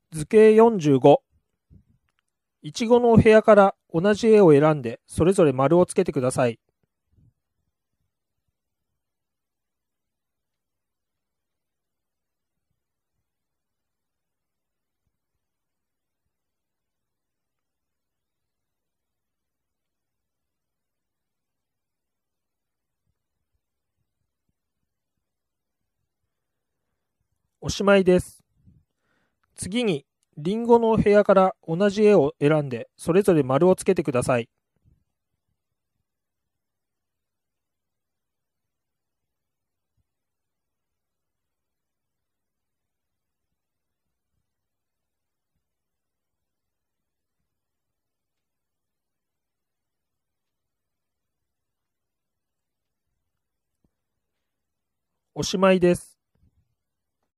図形45。いちごのお部屋から同じ絵を選んで、それぞれ丸をつけてください。おしまいです。次に、りんごのお部屋から同じ絵を選んで、それぞれ丸をつけてください。おしまいです。